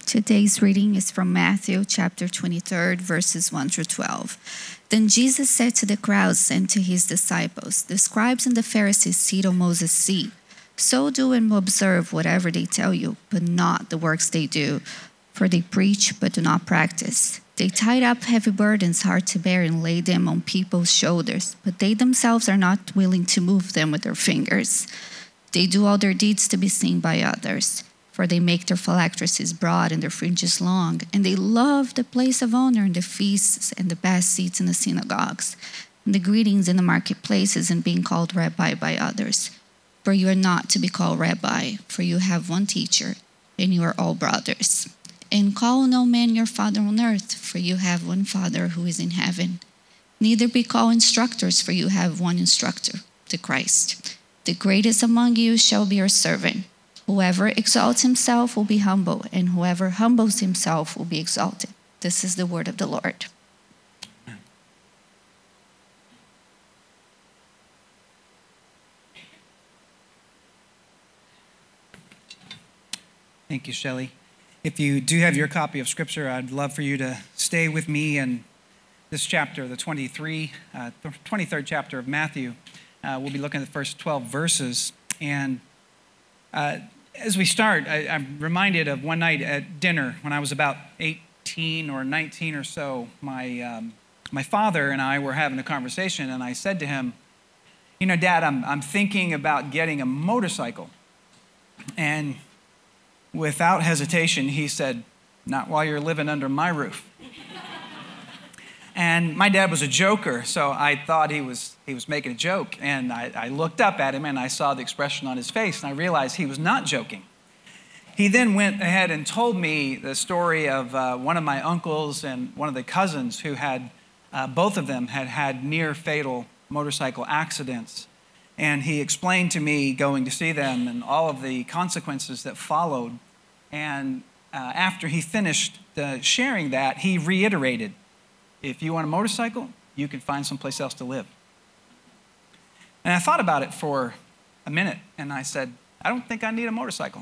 Today's reading is from Matthew chapter 23, verses 1 through 12. Then Jesus said to the crowds and to his disciples, "The scribes and the Pharisees sit on Moses' seat. So do and observe whatever they tell you, but not the works they do, for they preach but do not practice. They tie up heavy burdens hard to bear and lay them on people's shoulders, but they themselves are not willing to move them with their fingers. They do all their deeds to be seen by others. For they make their phylacteries broad and their fringes long, and they love the place of honor in the feasts and the best seats in the synagogues, and the greetings in the marketplaces and being called rabbi by others. For you are not to be called rabbi, for you have one teacher, and you are all brothers. And call no man your father on earth, for you have one Father who is in heaven. Neither be called instructors, for you have one instructor, the Christ. The greatest among you shall be your servant. Whoever exalts himself will be humble, and whoever humbles himself will be exalted." This is the word of the Lord. Thank you, Shelley. If you do have your copy of Scripture, I'd love for you to stay with me in this chapter, the 23rd chapter of Matthew. We'll be looking at the first 12 verses. And as we start, I'm reminded of one night at dinner when I was about 18 or 19 or so. My father and I were having a conversation, and I said to him, "You know, Dad, I'm thinking about getting a motorcycle." And without hesitation, he said, "Not while you're living under my roof." And my dad was a joker, so I thought he was making a joke. And I looked up at him, and I saw the expression on his face, and I realized he was not joking. He then went ahead and told me the story of one of my uncles and one of the cousins who had, both of them had near fatal motorcycle accidents. And he explained to me going to see them and all of the consequences that followed. And after he finished sharing that, he reiterated, "If you want a motorcycle, you can find someplace else to live." And I thought about it for a minute, and I said, "I don't think I need a motorcycle."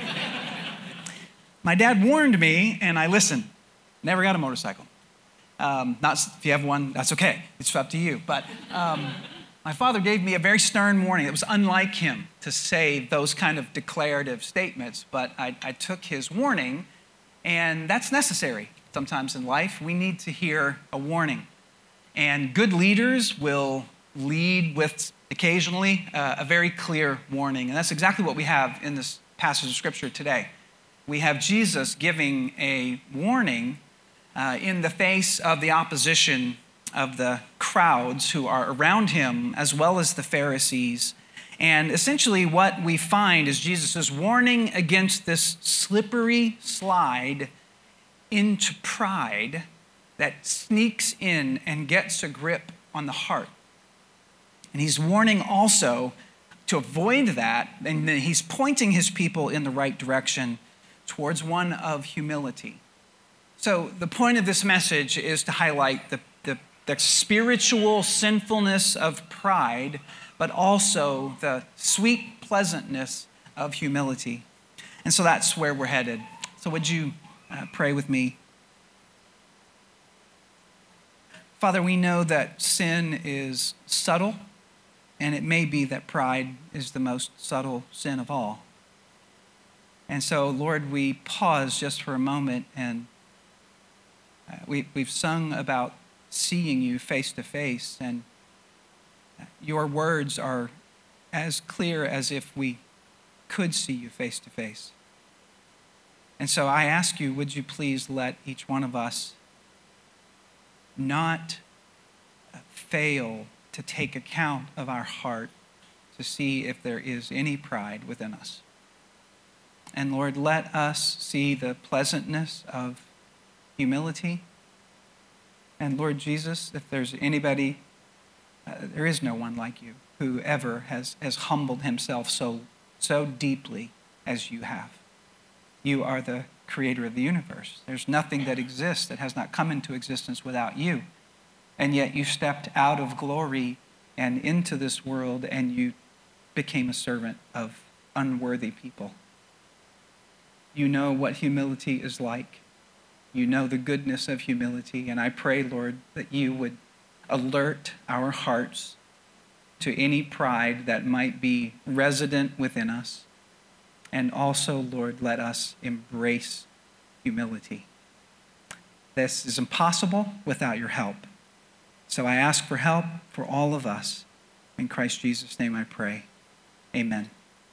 My dad warned me, and I listened. Never got a motorcycle. Not if you have one, that's okay. It's up to you. But my father gave me a very stern warning. It was unlike him to say those kind of declarative statements, but I took his warning, and that's necessary. Sometimes in life, we need to hear a warning. And good leaders will lead with occasionally a very clear warning. And that's exactly what we have in this passage of Scripture today. We have Jesus giving a warning in the face of the opposition of the crowds who are around him, as well as the Pharisees. And essentially what we find is Jesus is warning against this slippery slide into pride that sneaks in and gets a grip on the heart. And he's warning also to avoid that, and he's pointing his people in the right direction towards one of humility. So the point of this message is to highlight the spiritual sinfulness of pride, but also the sweet pleasantness of humility. And so that's where we're headed. So would you pray with me? Father, we know that sin is subtle, and it may be that pride is the most subtle sin of all. And so, Lord, we pause just for a moment, and we've sung about seeing you face to face, and your words are as clear as if we could see you face to face. And so I ask you, would you please let each one of us not fail to take account of our heart to see if there is any pride within us. And Lord, let us see the pleasantness of humility. And Lord Jesus, if there's anybody, there is no one like you who ever has humbled himself so deeply as you have. You are the creator of the universe. There's nothing that exists that has not come into existence without you. And yet you stepped out of glory and into this world, and you became a servant of unworthy people. You know what humility is like. You know the goodness of humility. And I pray, Lord, that you would alert our hearts to any pride that might be resident within us. And also, Lord, let us embrace humility. This is impossible without your help. So I ask for help for all of us. In Christ Jesus' name I pray. Amen.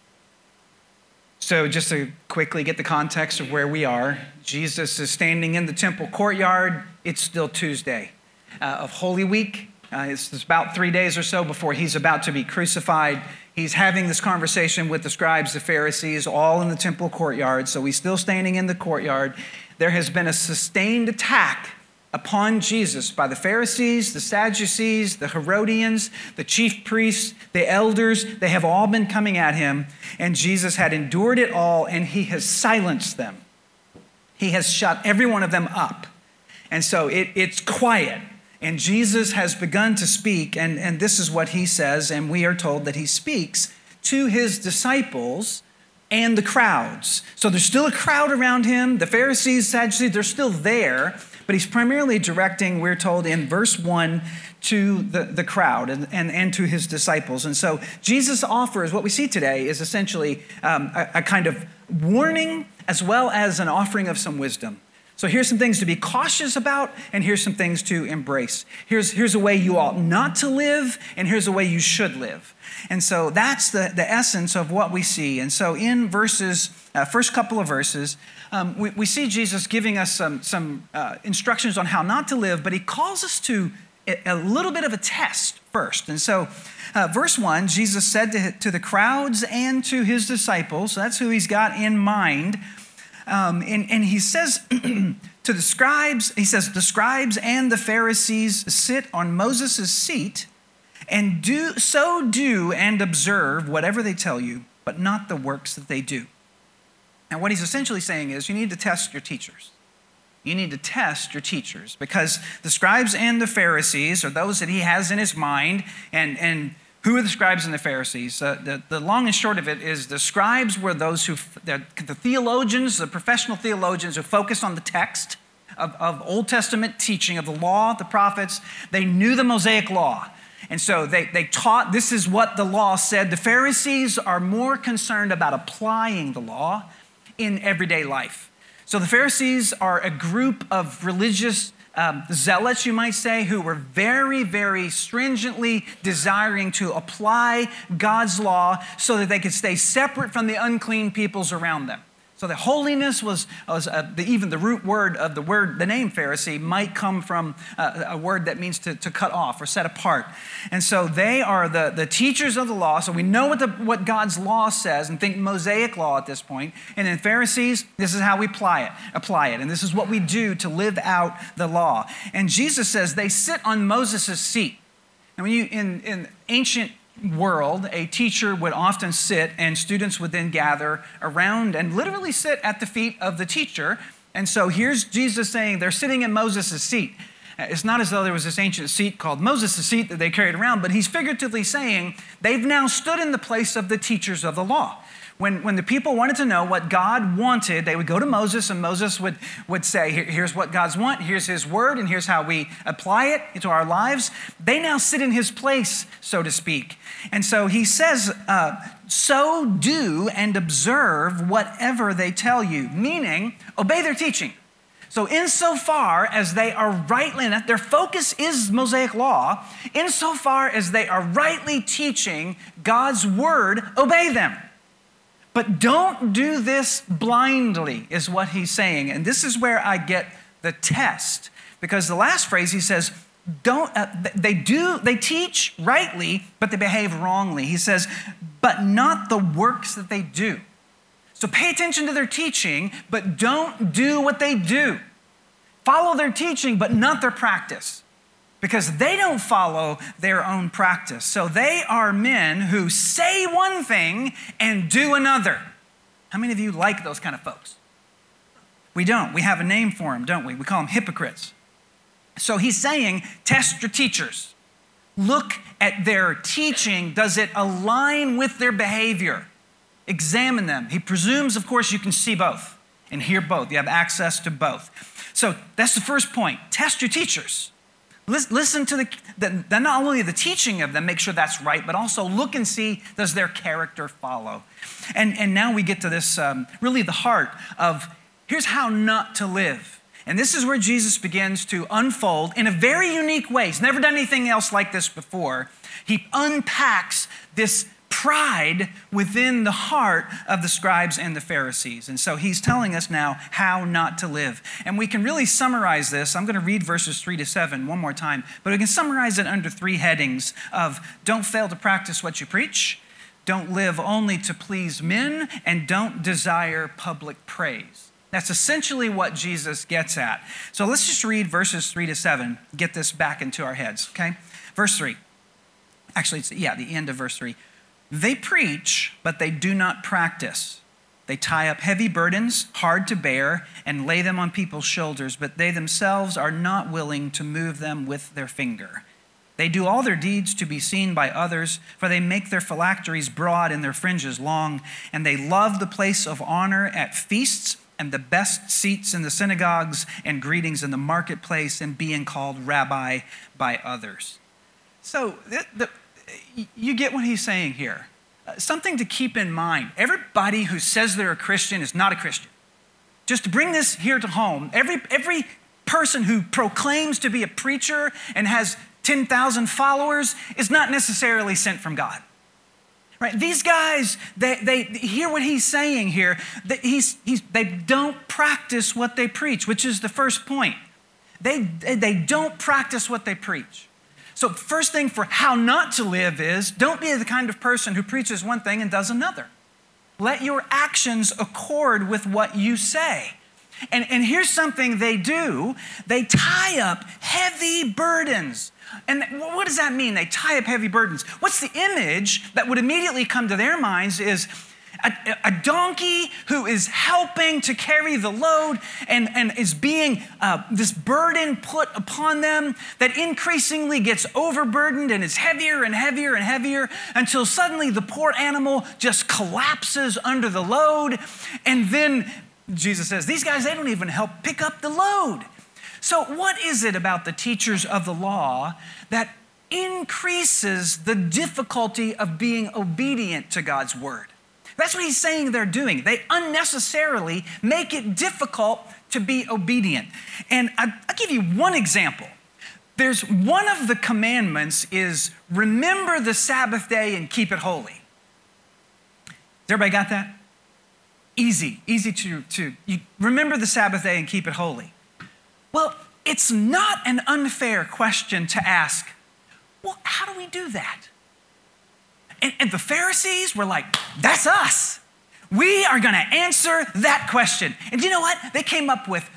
So just to quickly get the context of where we are, Jesus is standing in the temple courtyard. It's still Tuesday of Holy Week. It's about 3 days or so before he's about to be crucified. He's having this conversation with the scribes, the Pharisees, all in the temple courtyard. So he's still standing in the courtyard. There has been a sustained attack upon Jesus by the Pharisees, the Sadducees, the Herodians, the chief priests, the elders. They have all been coming at him, and Jesus had endured it all, and he has silenced them. He has shut every one of them up. And so it's quiet, and Jesus has begun to speak, and this is what he says, and we are told that he speaks to his disciples and the crowds. So there's still a crowd around him. The Pharisees, Sadducees, they're still there. But he's primarily directing, we're told in verse 1, to the crowd and to his disciples. And so Jesus offers, what we see today is essentially a kind of warning as well as an offering of some wisdom. So here's some things to be cautious about, and here's some things to embrace. Here's a way you ought not to live, and here's a way you should live. And so that's the essence of what we see. And so in first couple of verses, we see Jesus giving us some instructions on how not to live, but he calls us to a little bit of a test first. And so verse 1, Jesus said to the crowds and to his disciples, so that's who he's got in mind, and he says to the scribes, he says, the scribes and the Pharisees sit on Moses' seat and do and observe whatever they tell you, but not the works that they do. And what he's essentially saying is you need to test your teachers. You need to test your teachers, because the scribes and the Pharisees are those that he has in his mind. And who are the scribes and the Pharisees? The long and short of it is the scribes were those the theologians, the professional theologians who focused on the text of Old Testament teaching of the law, the prophets. They knew the Mosaic law. And so they taught this is what the law said. The Pharisees are more concerned about applying the law in everyday life. So the Pharisees are a group of religious zealots, you might say, who were very, very stringently desiring to apply God's law so that they could stay separate from the unclean peoples around them. So the holiness was even the root word of the name Pharisee might come from a word that means to cut off or set apart. And so they are the teachers of the law. So we know what God's law says, and think Mosaic law at this point. And then Pharisees, this is how we apply it. And this is what we do to live out the law. And Jesus says they sit on Moses' seat. And when you in ancient world, a teacher would often sit and students would then gather around and literally sit at the feet of the teacher. And so here's Jesus saying they're sitting in Moses' seat. It's not as though there was this ancient seat called Moses' seat that they carried around, but he's figuratively saying they've now stood in the place of the teachers of the law. When the people wanted to know what God wanted, they would go to Moses, and Moses would say, here's what God's want, here's his word, and here's how we apply it into our lives. They now sit in his place, so to speak. And so he says, so do and observe whatever they tell you, meaning obey their teaching. So insofar as they are rightly, their focus is Mosaic law, insofar as they are rightly teaching God's word, obey them. But don't do this blindly, is what he's saying. And this is where I get the test. Because the last phrase he says, they teach rightly, but they behave wrongly. He says, but not the works that they do. So pay attention to their teaching, but don't do what they do. Follow their teaching, but not their practice. Because they don't follow their own practice. So they are men who say one thing and do another. How many of you like those kind of folks? We don't. We have a name for them, don't we? We call them hypocrites. So he's saying, test your teachers. Look at their teaching. Does it align with their behavior? Examine them. He presumes, of course, you can see both. and hear both. You have access to both. So that's the first point. Test your teachers. Listen to not only the teaching of them, make sure that's right, but also look and see, does their character follow? And now we get to this, really the heart of, here's how not to live. And this is where Jesus begins to unfold in a very unique way. He's never done anything else like this before. He unpacks this pride within the heart of the scribes and the Pharisees. And so he's telling us now how not to live. And we can really summarize this. I'm going to read verses 3-7 one more time, but we can summarize it under 3 headings of don't fail to practice what you preach, don't live only to please men, and don't desire public praise. That's essentially what Jesus gets at. So let's just read verses 3-7, get this back into our heads, okay? Verse 3. Actually, the end of verse 3. They preach, but they do not practice. They tie up heavy burdens, hard to bear, and lay them on people's shoulders, but they themselves are not willing to move them with their finger. They do all their deeds to be seen by others, for they make their phylacteries broad and their fringes long, and they love the place of honor at feasts and the best seats in the synagogues and greetings in the marketplace and being called rabbi by others. So you get what he's saying here. Something to keep in mind. Everybody who says they're a Christian is not a Christian. Just to bring this here to home, every person who proclaims to be a preacher and has 10,000 followers is not necessarily sent from God. Right? These guys, they hear what he's saying here. They don't practice what they preach, which is the first point. They don't practice what they preach. So first thing for how not to live is, don't be the kind of person who preaches one thing and does another. Let your actions accord with what you say. And here's something they do. They tie up heavy burdens. And what does that mean? They tie up heavy burdens. What's the image that would immediately come to their minds is a donkey who is helping to carry the load and is being this burden put upon them that increasingly gets overburdened and is heavier and heavier and heavier until suddenly the poor animal just collapses under the load. And then Jesus says, these guys, they don't even help pick up the load. So what is it about the teachers of the law that increases the difficulty of being obedient to God's word? That's what he's saying they're doing. They unnecessarily make it difficult to be obedient. And I'll give you one example. There's one of the commandments is remember the Sabbath day and keep it holy. Has everybody got that? Easy to you remember the Sabbath day and keep it holy. Well, it's not an unfair question to ask, well, how do we do that? And the Pharisees were like, that's us. We are going to answer that question. And you know what? They came up with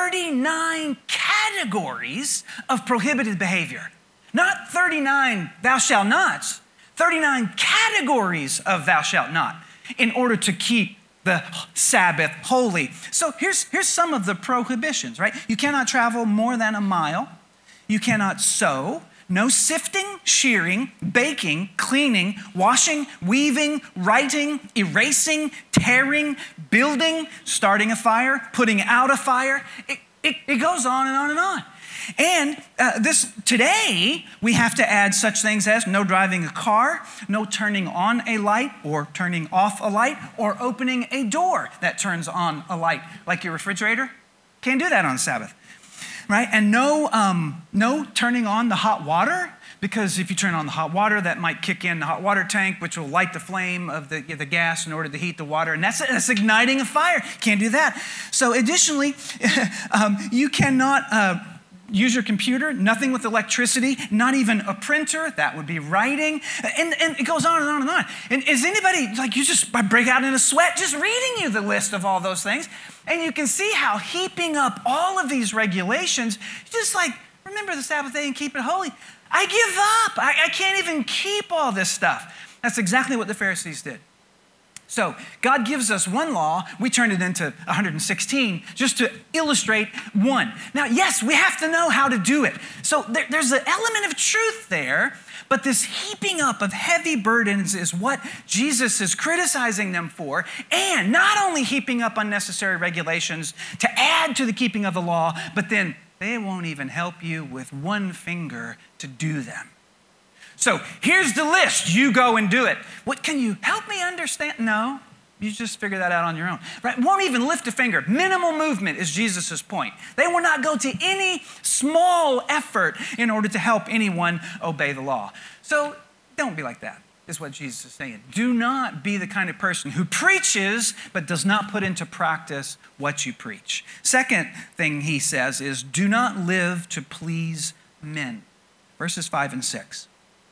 39 categories of prohibited behavior. Not 39 thou shalt nots, 39 categories of thou shalt not in order to keep the Sabbath holy. So here's some of the prohibitions, right? You cannot travel more than a mile. You cannot sow. No sifting, shearing, baking, cleaning, washing, weaving, writing, erasing, tearing, building, starting a fire, putting out a fire. It goes on and on and on. And today, we have to add such things as no driving a car, no turning on a light or turning off a light, or opening a door that turns on a light, like your refrigerator. Can't do that on Sabbath. Right? And no turning on the hot water, because if you turn on the hot water, that might kick in the hot water tank, which will light the flame of the gas in order to heat the water. And that's igniting a fire. Can't do that. So additionally, you cannot use your computer, nothing with electricity, not even a printer, that would be writing. And it goes on and on and on. And is anybody, like, you just break out in a sweat just reading you the list of all those things? And you can see how heaping up all of these regulations, just like, remember the Sabbath day and keep it holy. I give up. I can't even keep all this stuff. That's exactly what the Pharisees did. So God gives us one law, we turn it into 116 just to illustrate one. Now, yes, we have to know how to do it. So there's an element of truth there, but this heaping up of heavy burdens is what Jesus is criticizing them for, and not only heaping up unnecessary regulations to add to the keeping of the law, but then they won't even help you with one finger to do them. So here's the list. You go and do it. What, can you help me understand? No, you just figure that out on your own. Right? Won't even lift a finger. Minimal movement is Jesus' point. They will not go to any small effort in order to help anyone obey the law. So don't be like that, is what Jesus is saying. Do not be the kind of person who preaches but does not put into practice what you preach. Second thing he says is, do not live to please men. Verses 5 and 6.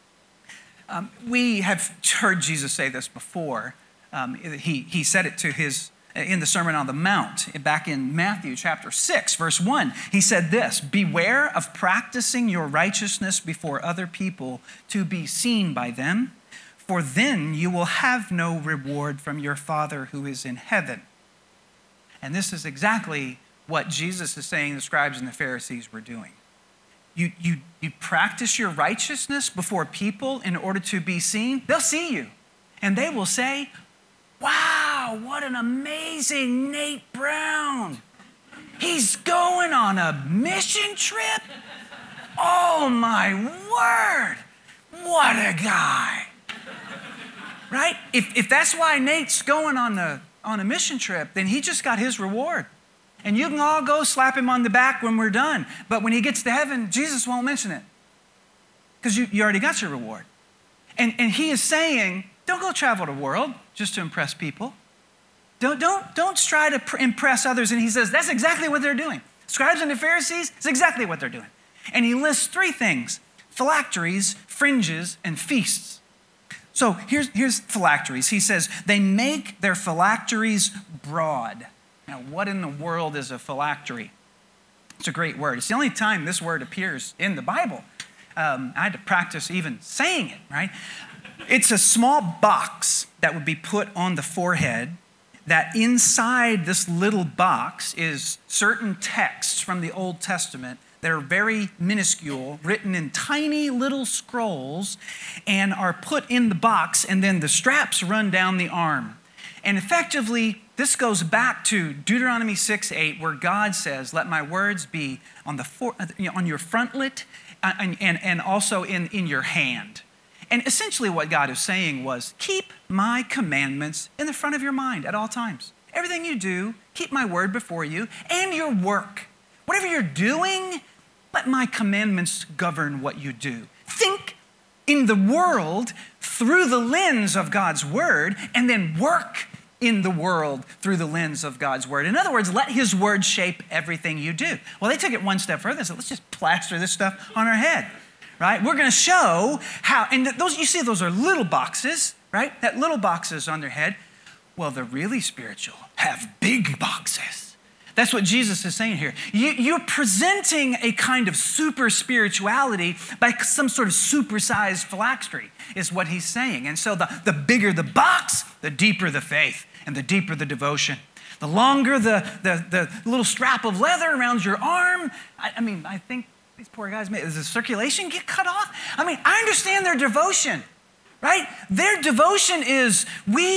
We have heard Jesus say this before. He said it in the Sermon on the Mount, back in Matthew chapter 6, verse 1. He said this, beware of practicing your righteousness before other people to be seen by them, for then you will have no reward from your Father who is in heaven. And this is exactly what Jesus is saying the scribes and the Pharisees were doing. You practice your righteousness before people in order to be seen. They'll see you, and they will say, wow, what an amazing Nate Brown. He's going on a mission trip? Oh, my word. What a guy. Right? If that's why Nate's going on a mission trip, then he just got his reward. And you can all go slap him on the back when we're done. But when he gets to heaven, Jesus won't mention it. Because you already got your reward. And he is saying, don't go travel the world just to impress people. Don't try to impress others. And he says, that's exactly what they're doing. Scribes and the Pharisees, it's exactly what they're doing. And he lists three things: phylacteries, fringes, and feasts. So here's phylacteries. He says, they make their phylacteries broad. Now, what in the world is a phylactery? It's a great word. It's the only time this word appears in the Bible. I had to practice even saying it, right? It's a small box that would be put on the forehead, that inside this little box is certain texts from the Old Testament that are very minuscule, written in tiny little scrolls, and are put in the box, and then the straps run down the arm. And effectively, this goes back to Deuteronomy 6:8, where God says, let my words be on your frontlet and also in your hand. And essentially what God is saying was, keep my commandments in the front of your mind at all times. Everything you do, keep my word before you, and your work. Whatever you're doing, let my commandments govern what you do. Think in the world through the lens of God's word, and then work in the world through the lens of God's word. In other words, let his word shape everything you do. Well, they took it one step further and said, let's just plaster this stuff on our head, right? We're going to show how, and those, you see those are little boxes, right? That little boxes on their head. Well, the really spiritual have big boxes. That's what Jesus is saying here. You're presenting a kind of super spirituality by some sort of supersized phylactery, is what he's saying. And so the bigger the box, the deeper the faith and the deeper the devotion. The longer the little strap of leather around your arm, I think these poor guys, does the circulation get cut off? I understand their devotion, right? Their devotion is,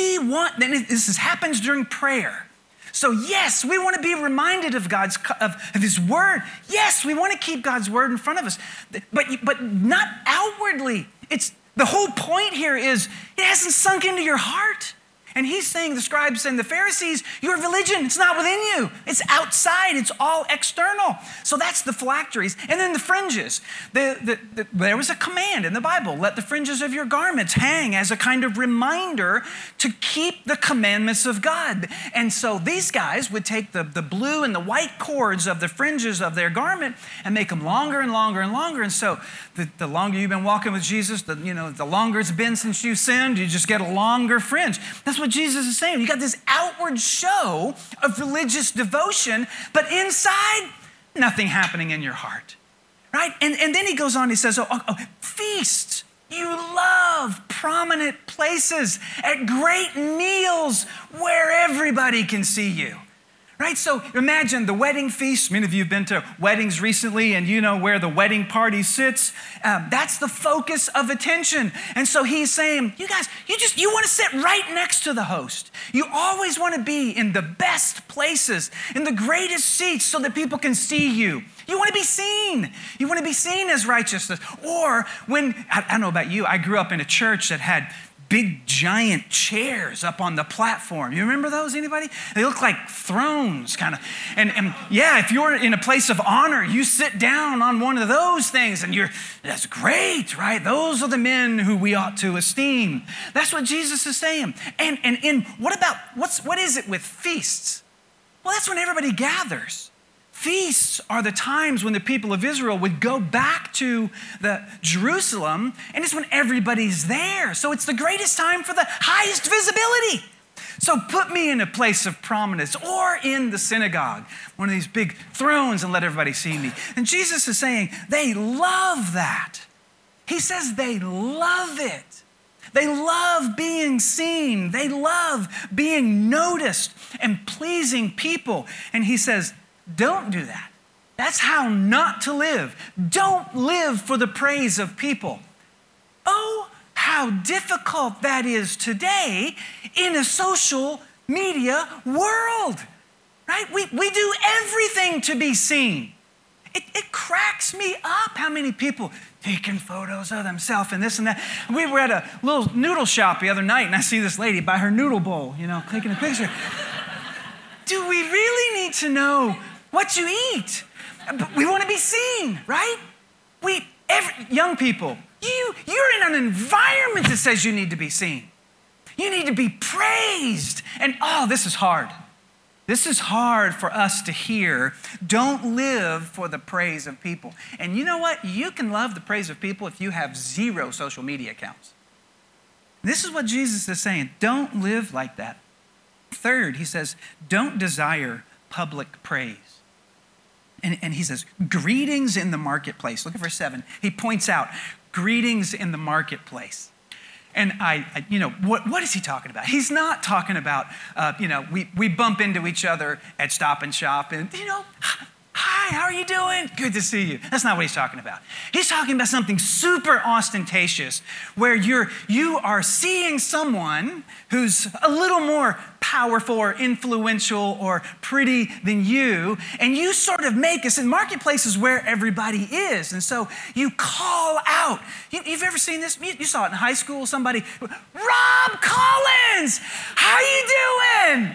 this happens during prayer. So yes, we want to be reminded of his word. Yes, we want to keep God's word in front of us, but not outwardly. It's the whole point here is it hasn't sunk into your heart. And he's saying, the scribes and the Pharisees, your religion, it's not within you. It's outside. It's all external. So that's the phylacteries. And then the fringes. There was a command in the Bible, let the fringes of your garments hang as a kind of reminder to keep the commandments of God. And so these guys would take the blue and the white cords of the fringes of their garment and make them longer and longer and longer. And so the longer you've been walking with Jesus, the longer it's been since you sinned, you just get a longer fringe. That's what Jesus is saying. You got this outward show of religious devotion, but inside, nothing happening in your heart, right? And then he goes on, he says, feasts. You love prominent places at great meals where everybody can see you. Right? So imagine the wedding feast. Many of you have been to weddings recently and you know where the wedding party sits. That's the focus of attention. And so he's saying, you guys, you want to sit right next to the host. You always want to be in the best places, in the greatest seats so that people can see you. You want to be seen. You want to be seen as righteousness. Or I don't know about you, I grew up in a church that had big giant chairs up on the platform. You remember those, anybody? They look like thrones, kind of. And yeah, if you're in a place of honor, you sit down on one of those things and that's great, right? Those are the men who we ought to esteem. That's what Jesus is saying. And what is it with feasts? Well, that's when everybody gathers. Feasts are the times when the people of Israel would go back to Jerusalem, and it's when everybody's there. So it's the greatest time for the highest visibility. So put me in a place of prominence or in the synagogue, one of these big thrones, and let everybody see me. And Jesus is saying they love that. He says they love it. They love being seen. They love being noticed and pleasing people. And he says, don't do that. That's how not to live. Don't live for the praise of people. Oh, how difficult that is today in a social media world, right? We do everything to be seen. It cracks me up how many people taking photos of themselves and this and that. We were at a little noodle shop the other night, and I see this lady by her noodle bowl, taking a picture. Do we really need to know what you eat? We want to be seen, right? Young people, you're in an environment that says you need to be seen. You need to be praised. And this is hard. This is hard for us to hear. Don't live for the praise of people. And you know what? You can love the praise of people if you have 0 social media accounts. This is what Jesus is saying. Don't live like that. Third, he says, don't desire public praise. And he says, greetings in the marketplace. Look at verse 7. He points out, greetings in the marketplace. And what is he talking about? He's not talking about, we bump into each other at Stop and Shop and, hi, how are you doing? Good to see you. That's not what he's talking about. He's talking about something super ostentatious where you are seeing someone who's a little more powerful or influential or pretty than you, and you sort of make us in marketplaces where everybody is. And so you call out. You've ever seen this? You saw it in high school, somebody, Rob Collins, how you doing?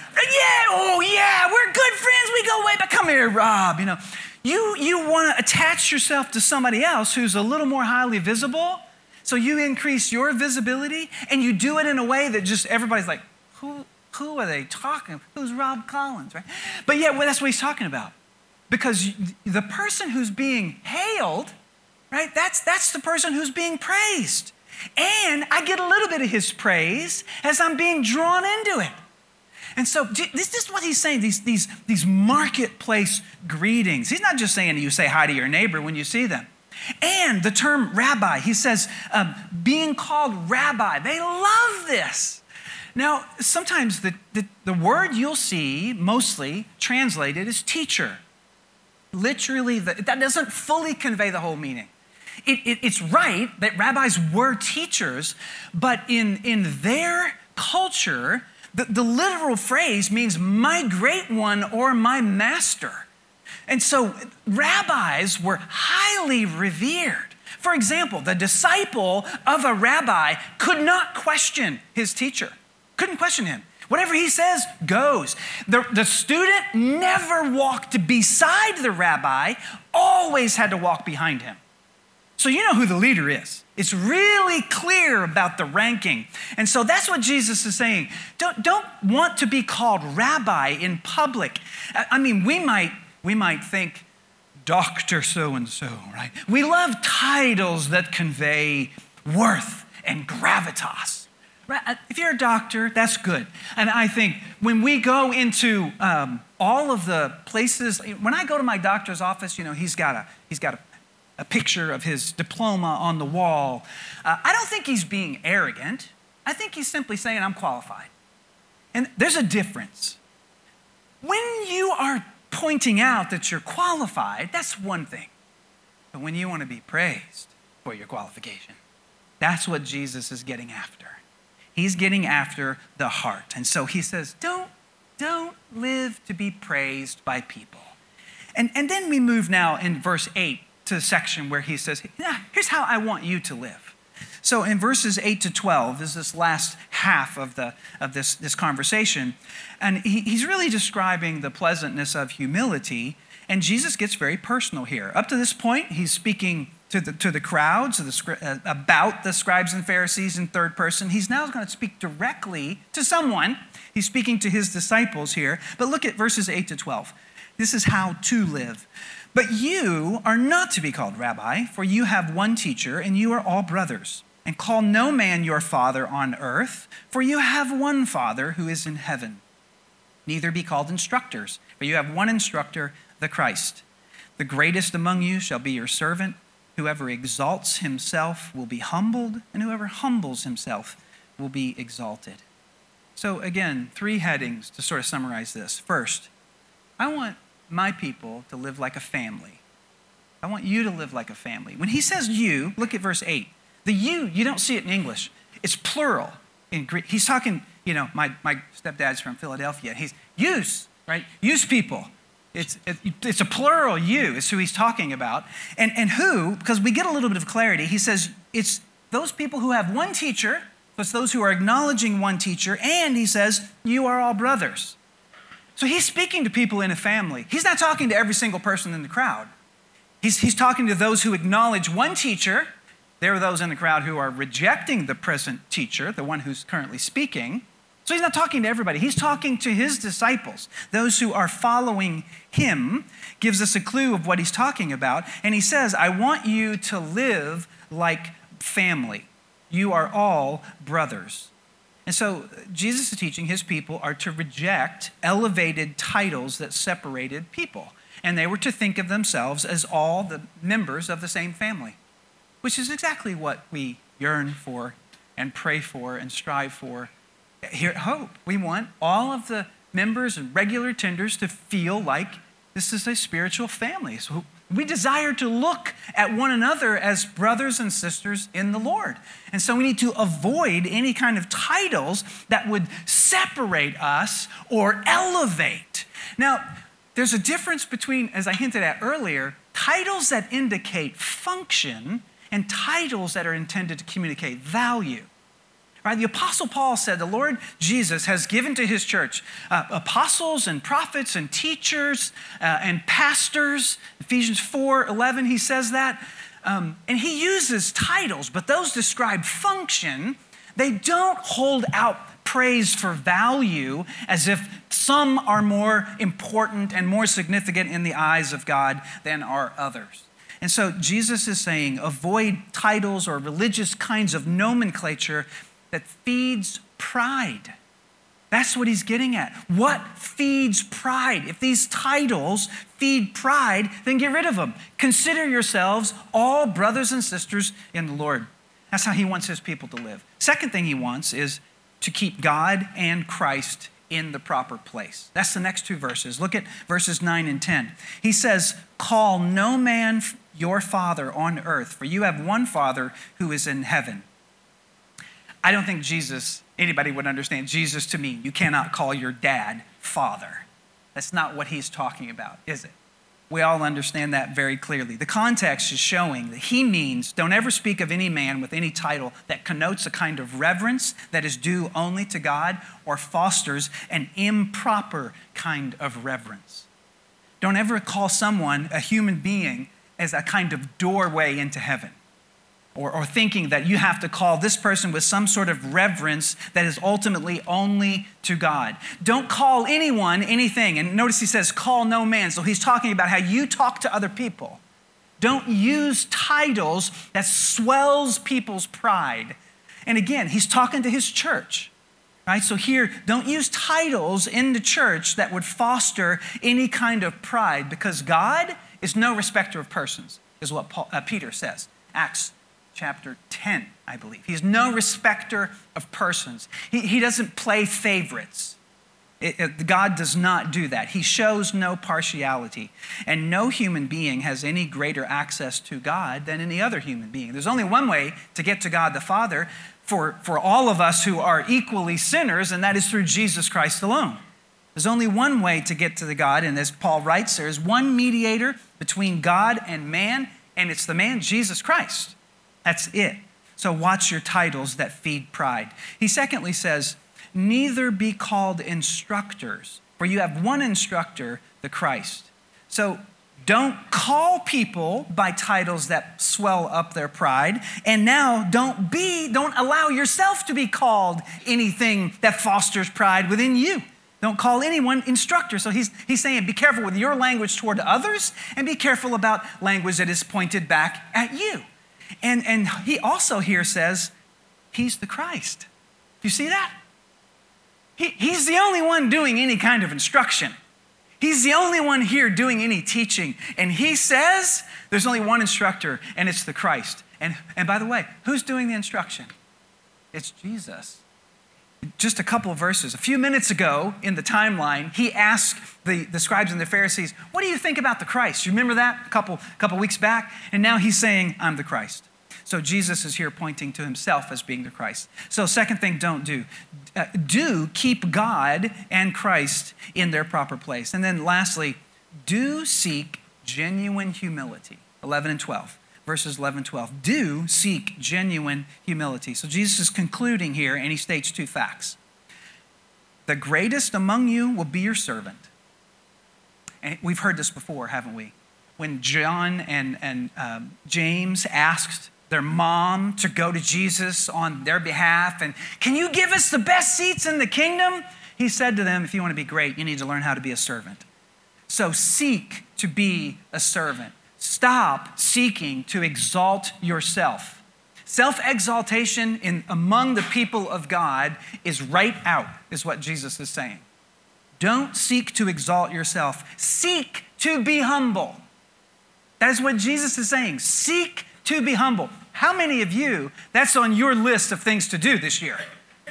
Yeah, we're good friends. We go way back. Come here, Rob. You want to attach yourself to somebody else who's a little more highly visible, so you increase your visibility, and you do it in a way that just everybody's like, who are they talking? Who's Rob Collins, right? But yeah, that's what he's talking about, because the person who's being hailed, right? That's the person who's being praised, and I get a little bit of his praise as I'm being drawn into it. And so this is what he's saying, these marketplace greetings. He's not just saying you say hi to your neighbor when you see them. And the term rabbi, he says, being called rabbi, they love this. Now, sometimes the word you'll see mostly translated as teacher. Literally, that doesn't fully convey the whole meaning. It's right that rabbis were teachers, but in their culture, the literal phrase means my great one or my master. And so rabbis were highly revered. For example, the disciple of a rabbi could not question his teacher, couldn't question him. Whatever he says goes. The student never walked beside the rabbi, always had to walk behind him. So you know who the leader is. It's really clear about the ranking. And so that's what Jesus is saying. Don't want to be called rabbi in public. I mean, we might think Dr. So-and-so, right? We love titles that convey worth and gravitas. Right? If you're a doctor, that's good. And I think when we go into all of the places, when I go to my doctor's office, he's got a a picture of his diploma on the wall. I don't think he's being arrogant. I think he's simply saying, I'm qualified. And there's a difference. When you are pointing out that you're qualified, that's one thing. But when you want to be praised for your qualification, that's what Jesus is getting after. He's getting after the heart. And so he says, don't live to be praised by people. And then we move now in verse 8 to the section where he says, here's how I want you to live. So in verses 8 to 12 is this last half of this conversation. And he's really describing the pleasantness of humility. And Jesus gets very personal here. Up to this point, he's speaking to the crowds about the scribes and Pharisees in third person. He's now going to speak directly to someone. He's speaking to his disciples here. But look at verses 8 to 12. This is how to live. But you are not to be called rabbi, for you have one teacher, and you are all brothers. And call no man your father on earth, for you have one Father who is in heaven. Neither be called instructors, for you have one instructor, the Christ. The greatest among you shall be your servant. Whoever exalts himself will be humbled, and whoever humbles himself will be exalted. So again, 3 headings to sort of summarize this. First, I want my people to live like a family. I want you to live like a family. When he says you, look at verse 8. The you don't see it in English. It's plural in Greek. He's talking, my stepdad's from Philadelphia. He's use, right? Use people. It's a plural you is who he's talking about. And who, because we get a little bit of clarity, he says it's those people who have one teacher, so it's those who are acknowledging one teacher, and he says you are all brothers. So he's speaking to people in a family. He's not talking to every single person in the crowd. He's talking to those who acknowledge one teacher. There are those in the crowd who are rejecting the present teacher, the one who's currently speaking. So he's not talking to everybody. He's talking to his disciples, those who are following him, gives us a clue of what he's talking about. And he says, I want you to live like family. You are all brothers. And so Jesus is teaching his people are to reject elevated titles that separated people. And they were to think of themselves as all the members of the same family, which is exactly what we yearn for and pray for and strive for here at Hope. We want all of the members and regular attenders to feel like this is a spiritual family. So we desire to look at one another as brothers and sisters in the Lord. And so we need to avoid any kind of titles that would separate us or elevate. Now, there's a difference between, as I hinted at earlier, titles that indicate function and titles that are intended to communicate value. Right? The Apostle Paul said the Lord Jesus has given to his church apostles and prophets and teachers and pastors. Ephesians 4:11, he says that. And he uses titles, but those describe function. They don't hold out praise for value as if some are more important and more significant in the eyes of God than are others. And so Jesus is saying avoid titles or religious kinds of nomenclature that feeds pride. That's what he's getting at. What feeds pride? If these titles feed pride, then get rid of them. Consider yourselves all brothers and sisters in the Lord. That's how he wants his people to live. Second thing he wants is to keep God and Christ in the proper place. That's the next 2 verses. Look at verses 9 and 10. He says, call no man your father on earth, for you have one Father who is in heaven. I don't think anybody would understand Jesus to mean you cannot call your dad father. That's not what he's talking about, is it? We all understand that very clearly. The context is showing that he means don't ever speak of any man with any title that connotes a kind of reverence that is due only to God or fosters an improper kind of reverence. Don't ever call someone, a human being, as a kind of doorway into heaven. Or thinking that you have to call this person with some sort of reverence that is ultimately only to God. Don't call anyone anything. And notice he says, call no man. So he's talking about how you talk to other people. Don't use titles that swells people's pride. And again, he's talking to his church. Right? So here, don't use titles in the church that would foster any kind of pride, because God is no respecter of persons. is what Peter says. Acts chapter 10, I believe. He's no respecter of persons. He doesn't play favorites. God does not do that. He shows no partiality. And no human being has any greater access to God than any other human being. There's only one way to get to God the Father for all of us who are equally sinners, and that is through Jesus Christ alone. There's only one way to get to the God, and as Paul writes, there is one mediator between God and man, and it's the man Jesus Christ. That's it. So watch your titles that feed pride. He secondly says, neither be called instructors, for you have one instructor, the Christ. So don't call people by titles that swell up their pride. And now don't allow yourself to be called anything that fosters pride within you. Don't call anyone instructor. So he's saying, be careful with your language toward others and be careful about language that is pointed back at you. And he also here says, he's the Christ. Do you see that? He's the only one doing any kind of instruction. He's the only one here doing any teaching. And he says there's only one instructor, and it's the Christ. And by the way, who's doing the instruction? It's Jesus. Just a couple of verses. A few minutes ago in the timeline, he asked the scribes and the Pharisees, what do you think about the Christ? You remember that a couple weeks back? And now he's saying, I'm the Christ. So Jesus is here pointing to himself as being the Christ. So second thing, don't do. Do keep God and Christ in their proper place. And then lastly, do seek genuine humility. 11 and 12. Verses 11 and 12. Do seek genuine humility. So Jesus is concluding here, and he states two facts. The greatest among you will be your servant. And we've heard this before, haven't we? When John and James asked their mom to go to Jesus on their behalf, and can you give us the best seats in the kingdom? He said to them, if you want to be great, you need to learn how to be a servant. So seek to be a servant. Stop seeking to exalt yourself. Self-exaltation among the people of God is right out, is what Jesus is saying. Don't seek to exalt yourself. Seek to be humble. That is what Jesus is saying. Seek to be humble. How many of you, that's on your list of things to do this year?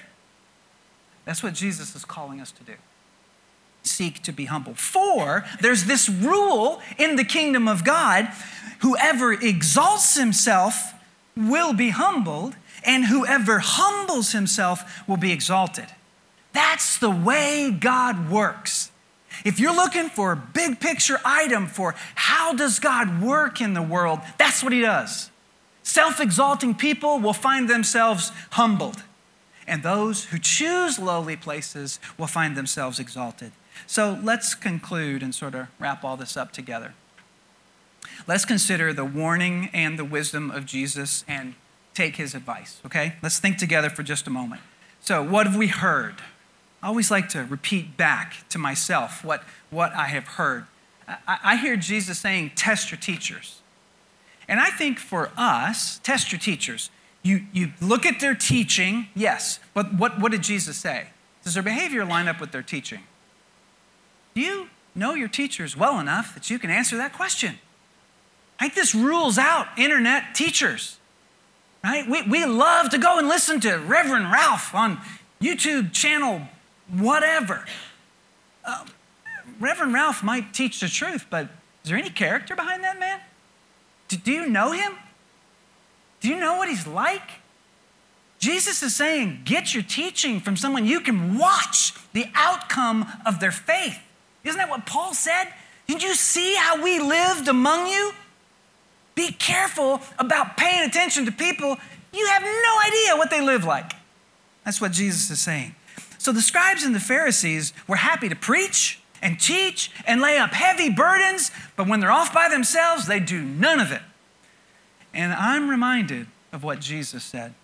That's what Jesus is calling us to do. Seek to be humble. For there's this rule in the kingdom of God, whoever exalts himself will be humbled, and whoever humbles himself will be exalted. That's the way God works. If you're looking for a big picture item for how does God work in the world, that's what he does. Self-exalting people will find themselves humbled, and those who choose lowly places will find themselves exalted. So let's conclude and sort of wrap all this up together. Let's consider the warning and the wisdom of Jesus and take his advice, okay? Let's think together for just a moment. So what have we heard? I always like to repeat back to myself what I have heard. I hear Jesus saying, test your teachers. And I think for us, test your teachers. You look at their teaching, yes, but what did Jesus say? Does their behavior line up with their teaching? Do you know your teachers well enough that you can answer that question? I think this rules out internet teachers, right? We love to go and listen to Reverend Ralph on YouTube channel, whatever. Reverend Ralph might teach the truth, but is there any character behind that man? Do you know him? Do you know what he's like? Jesus is saying, get your teaching from someone you can watch the outcome of their faith. Isn't that what Paul said? Did you see how we lived among you? Be careful about paying attention to people. You have no idea what they live like. That's what Jesus is saying. So the scribes and the Pharisees were happy to preach and teach and lay up heavy burdens, but when they're off by themselves, they do none of it. And I'm reminded of what Jesus said.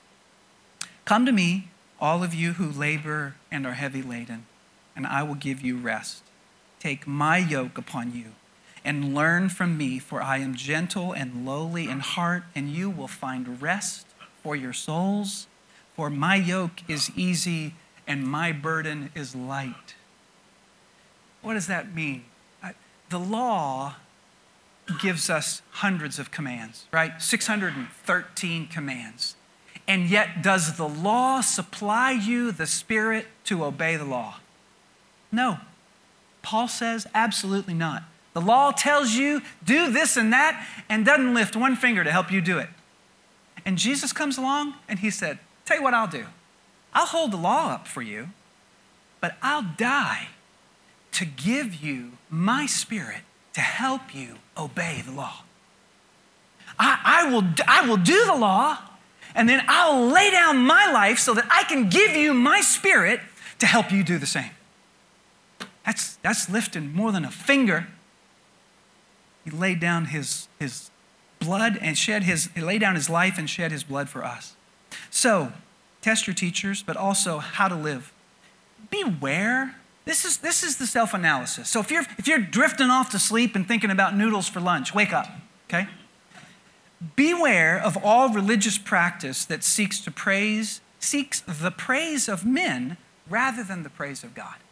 Come to me, all of you who labor and are heavy laden, and I will give you rest. Take my yoke upon you and learn from me, for I am gentle and lowly in heart, and you will find rest for your souls. For my yoke is easy and my burden is light. What does that mean? The law gives us hundreds of commands, right? 613 commands. And yet, does the law supply you the Spirit to obey the law? No. Paul says absolutely not. The law tells you do this and that and doesn't lift one finger to help you do it. And Jesus comes along and he said, tell you what I'll do. I'll hold the law up for you, but I'll die to give you my Spirit to help you obey the law. I will do the law, and then I'll lay down my life so that I can give you my Spirit to help you do the same. That's lifting more than a finger. He laid down his blood and he laid down his life and shed his blood for us. So, test your teachers, but also how to live. Beware. This is the self-analysis. So if you're drifting off to sleep and thinking about noodles for lunch, wake up, okay? Beware of all religious practice that seeks the praise of men rather than the praise of God.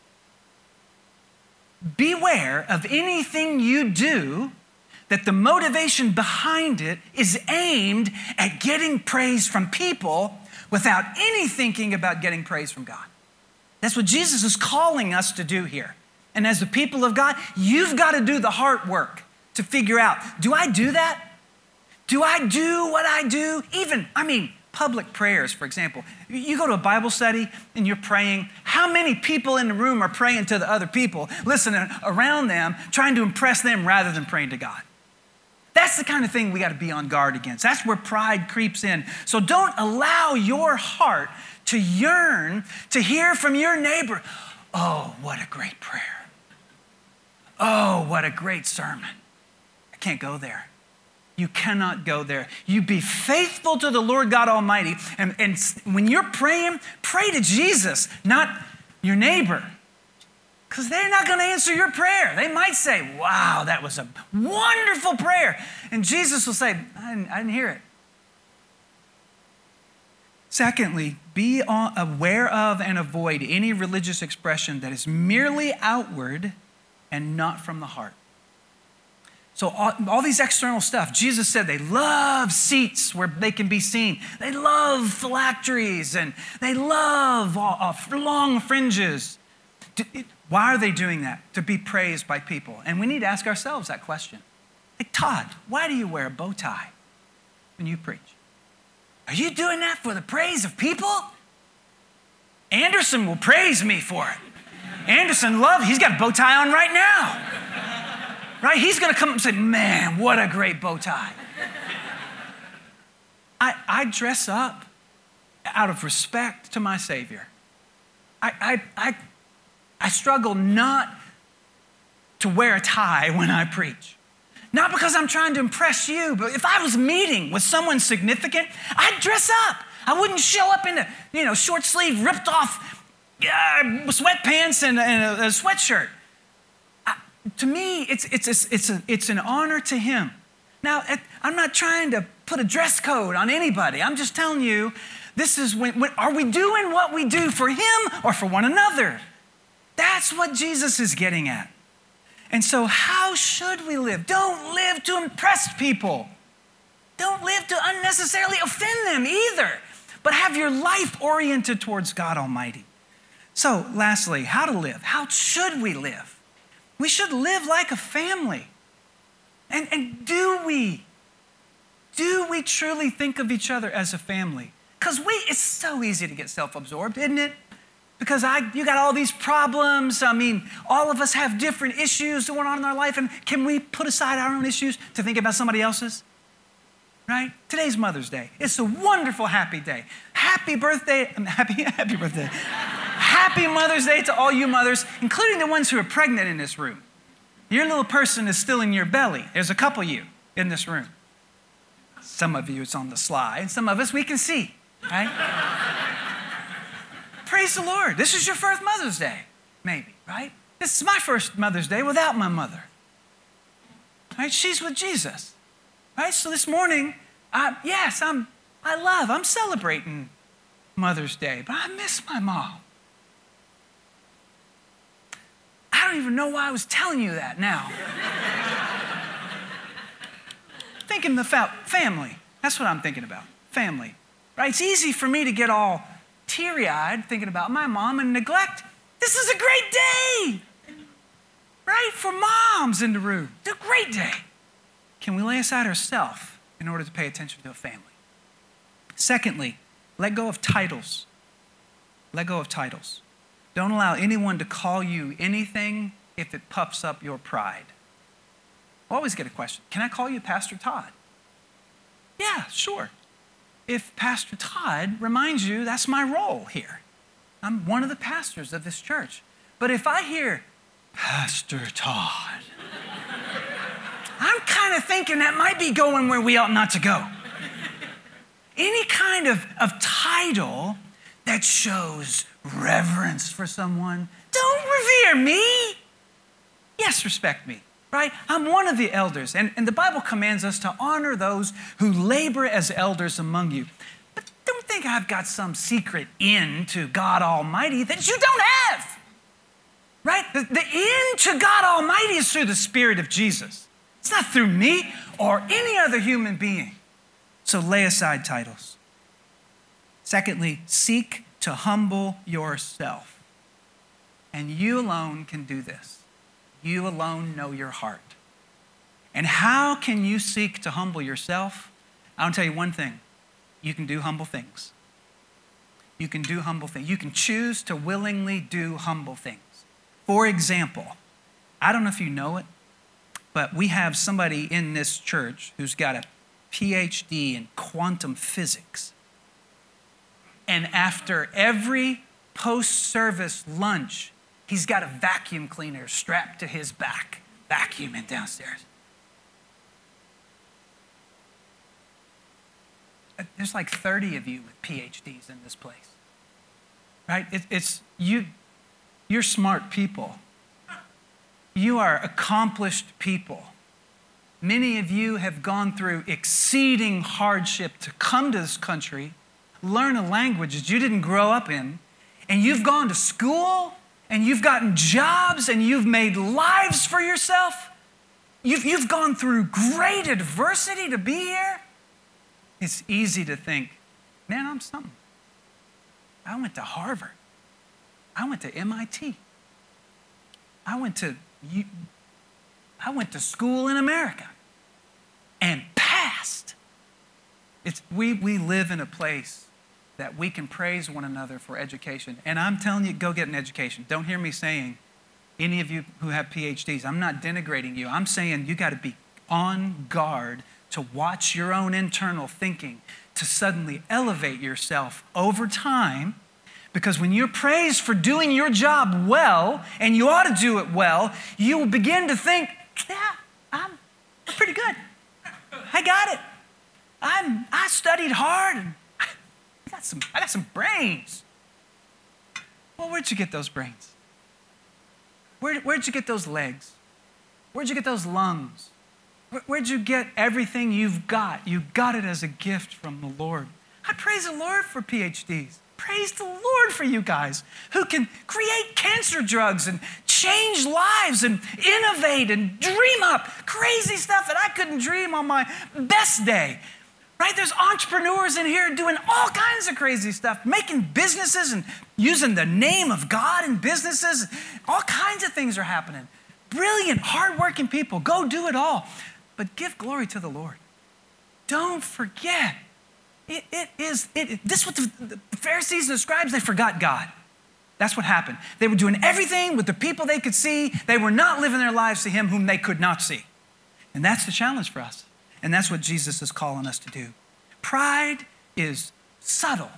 Beware of anything you do that the motivation behind it is aimed at getting praise from people without any thinking about getting praise from God. That's what Jesus is calling us to do here. And as the people of God, you've got to do the heart work to figure out, do I do that? Do I do what I do? Public prayers, for example. You go to a Bible study and you're praying. How many people in the room are praying to the other people, listening around them, trying to impress them rather than praying to God? That's the kind of thing we got to be on guard against. That's where pride creeps in. So don't allow your heart to yearn to hear from your neighbor, oh, what a great prayer. Oh, what a great sermon. I can't go there. You cannot go there. You be faithful to the Lord God Almighty. And when you're praying, pray to Jesus, not your neighbor. Because they're not going to answer your prayer. They might say, wow, that was a wonderful prayer. And Jesus will say, I didn't hear it. Secondly, be aware of and avoid any religious expression that is merely outward and not from the heart. So all these external stuff, Jesus said they love seats where they can be seen. They love phylacteries and they love long fringes. Why are they doing that? To be praised by people. And we need to ask ourselves that question. Hey, Todd, why do you wear a bow tie when you preach? Are you doing that for the praise of people? Anderson will praise me for it. Anderson, he's got a bow tie on right now. Right? He's going to come up and say, man, what a great bow tie. I dress up out of respect to my Savior. I struggle not to wear a tie when I preach. Not because I'm trying to impress you, but if I was meeting with someone significant, I'd dress up. I wouldn't show up in a short sleeve, ripped off sweatpants and a sweatshirt. To me, it's an honor to him. Now, I'm not trying to put a dress code on anybody. I'm just telling you, this is when are we doing what we do for him or for one another? That's what Jesus is getting at. And so how should we live? Don't live to impress people. Don't live to unnecessarily offend them either. But have your life oriented towards God Almighty. So lastly, how to live? How should we live? We should live like a family. And do we truly think of each other as a family? Because it's so easy to get self-absorbed, isn't it? Because you got all these problems. All of us have different issues going on in our life. And can we put aside our own issues to think about somebody else's? Right? Today's Mother's Day. It's a wonderful, happy day. Happy birthday. Happy birthday. Happy Mother's Day to all you mothers, including the ones who are pregnant in this room. Your little person is still in your belly. There's a couple of you in this room. Some of you, it's on the slide. Some of us, we can see, right? Praise the Lord. This is your first Mother's Day, maybe, right? This is my first Mother's Day without my mother. Right? She's with Jesus. Right? So this morning, I'm celebrating Mother's Day, but I miss my mom. I don't even know why I was telling you that now. thinking about family. That's what I'm thinking about, family, right? It's easy for me to get all teary-eyed thinking about my mom and neglect. This is a great day, right? For moms in the room. It's a great day. Can we lay aside ourselves in order to pay attention to a family? Secondly, let go of titles. Let go of titles. Don't allow anyone to call you anything if it puffs up your pride. I always get a question. Can I call you Pastor Todd? Yeah, sure. If Pastor Todd reminds you that's my role here. I'm one of the pastors of this church. But if I hear Pastor Todd, I'm kind of thinking that might be going where we ought not to go. Any kind of title that shows reverence for someone, don't revere me. Yes, respect me, right? I'm one of the elders, and the Bible commands us to honor those who labor as elders among you. But don't think I've got some secret in to God Almighty that you don't have, right? The in to God Almighty is through the Spirit of Jesus. It's not through me or any other human being. So lay aside titles. Secondly, seek to humble yourself. And you alone can do this. You alone know your heart. And how can you seek to humble yourself? I'll tell you one thing. You can do humble things. You can do humble things. You can choose to willingly do humble things. For example, I don't know if you know it, but we have somebody in this church who's got a PhD in quantum physics. And after every post-service lunch, he's got a vacuum cleaner strapped to his back, vacuuming downstairs. There's like 30 of you with PhDs in this place, right? You're smart people. You are accomplished people. Many of you have gone through exceeding hardship to come to this country, learn a language that you didn't grow up in, and you've gone to school, and you've gotten jobs, and you've made lives for yourself. You've gone through great adversity to be here. It's easy to think, man, I'm something. I went to Harvard. I went to MIT. I went to school in America and passed. We live in a place that we can praise one another for education. And I'm telling you, go get an education. Don't hear me saying, any of you who have PhDs, I'm not denigrating you. I'm saying you got to be on guard to watch your own internal thinking, to suddenly elevate yourself over time. Because when you're praised for doing your job well, and you ought to do it well, you will begin to think, yeah, I'm pretty good. I got it. I studied hard, and I got some brains. Well, where'd you get those brains? Where'd you get those legs? Where'd you get those lungs? Where'd you get everything you've got? You got it as a gift from the Lord. I praise the Lord for PhDs. Praise the Lord for you guys who can create cancer drugs and change lives and innovate and dream up crazy stuff that I couldn't dream on my best day. Right? There's entrepreneurs in here doing all kinds of crazy stuff, making businesses and using the name of God in businesses. All kinds of things are happening. Brilliant, hardworking people. Go do it all. But give glory to the Lord. Don't forget. This is what the Pharisees and the scribes, they forgot God. That's what happened. They were doing everything with the people they could see. They were not living their lives to him whom they could not see. And that's the challenge for us. And that's what Jesus is calling us to do. Pride is subtle.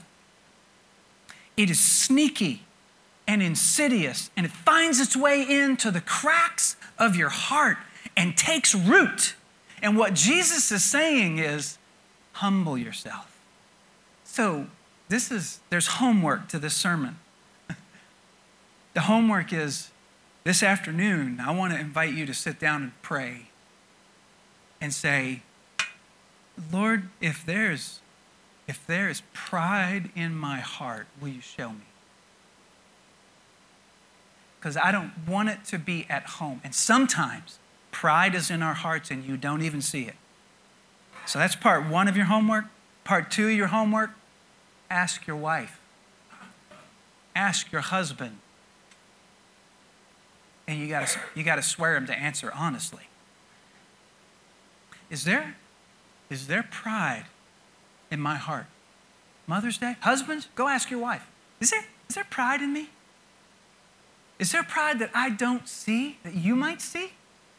It is sneaky and insidious, and it finds its way into the cracks of your heart and takes root. And what Jesus is saying is, humble yourself. So there's homework to this sermon. The homework is, this afternoon, I want to invite you to sit down and pray and say, Lord, if there is pride in my heart, will you show me? Because I don't want it to be at home. And sometimes pride is in our hearts and you don't even see it. So that's part one of your homework. Part two of your homework, ask your wife. Ask your husband. And you gotta swear him to answer honestly. Is there pride in my heart? Mother's Day, husbands, go ask your wife. Is there pride in me? Is there pride that I don't see, that you might see?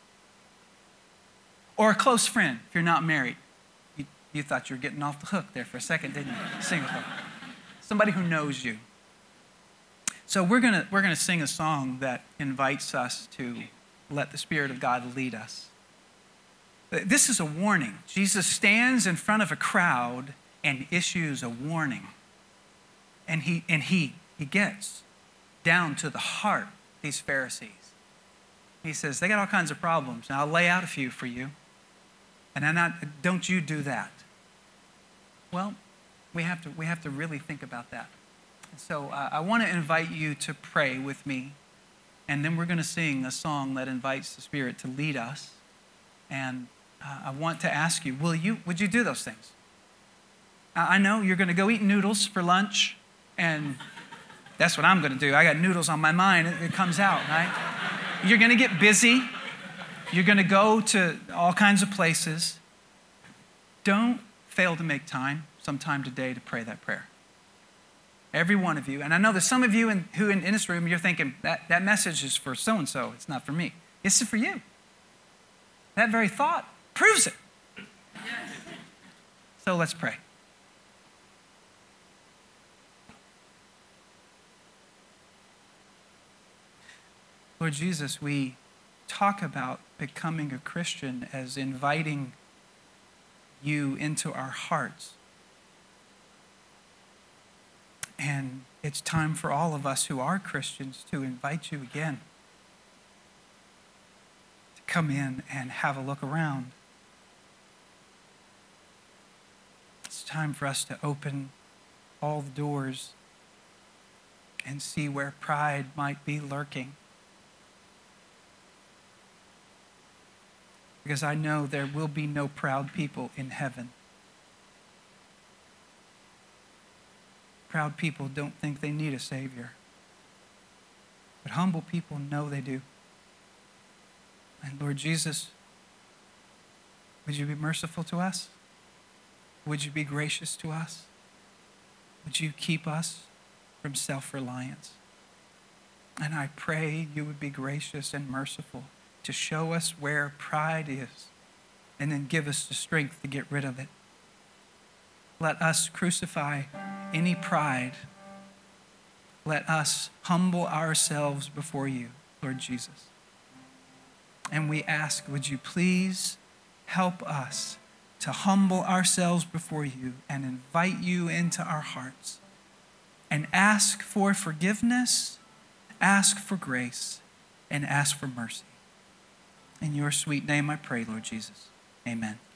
Or a close friend, if you're not married. You thought you were getting off the hook there for a second, didn't you? Sing with them. Somebody who knows you. So we're gonna sing a song that invites us to let the Spirit of God lead us. This is a warning. Jesus stands in front of a crowd and issues a warning. And he gets down to the heart of these Pharisees. He says, they got all kinds of problems. Now I'll lay out a few for you. And don't you do that. Well, we have to really think about that. And so I want to invite you to pray with me. And then we're going to sing a song that invites the Spirit to lead us. And I want to ask you, would you do those things? I know you're going to go eat noodles for lunch, and that's what I'm going to do. I got noodles on my mind. It comes out, right? You're going to get busy. You're going to go to all kinds of places. Don't fail to make sometime today to pray that prayer. Every one of you. And I know there's some of you in this room, you're thinking, that message is for so-and-so. It's not for me. It's for you. That very thought proves it. So let's pray. Lord Jesus, we talk about becoming a Christian as inviting you into our hearts. And it's time for all of us who are Christians to invite you again to come in and have a look around. It's time for us to open all the doors and see where pride might be lurking. Because I know there will be no proud people in heaven. Proud people don't think they need a Savior. But humble people know they do. And Lord Jesus, would you be merciful to us? Would you be gracious to us? Would you keep us from self-reliance? And I pray you would be gracious and merciful to show us where pride is, and then give us the strength to get rid of it. Let us crucify any pride. Let us humble ourselves before you, Lord Jesus. And we ask, would you please help us to humble ourselves before you and invite you into our hearts and ask for forgiveness, ask for grace, and ask for mercy. In your sweet name I pray, Lord Jesus. Amen.